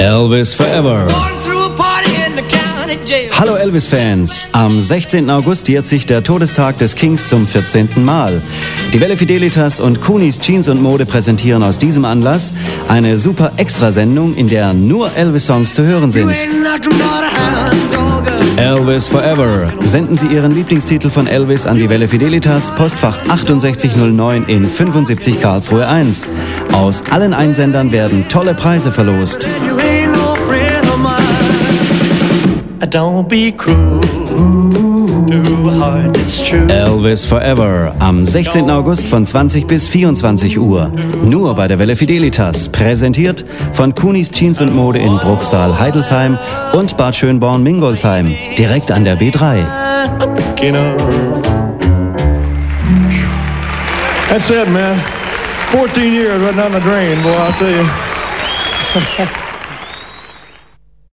Elvis Forever. Hallo Elvis-Fans! Am 16. August jährt sich der Todestag des Kings zum 14. Mal. Die Welle Fidelitas und Kunis Jeans und Mode präsentieren aus diesem Anlass eine super Extrasendung, in der nur Elvis-Songs zu hören sind. Elvis Forever. Senden Sie Ihren Lieblingstitel von Elvis an die Welle Fidelitas, Postfach 6809 in 75 Karlsruhe 1. Aus allen Einsendern werden tolle Preise verlost. Don't be cruel to a heart that's true. Elvis Forever. Am 16. August von 20 bis 24 Uhr. Nur bei der Welle Fidelitas. Präsentiert von Kunis Jeans und Mode in Bruchsal, Heidelsheim und Bad Schönborn-Mingolsheim. Direkt an der B3. That's it, man. 14 years right down the drain, boy, I'll tell you.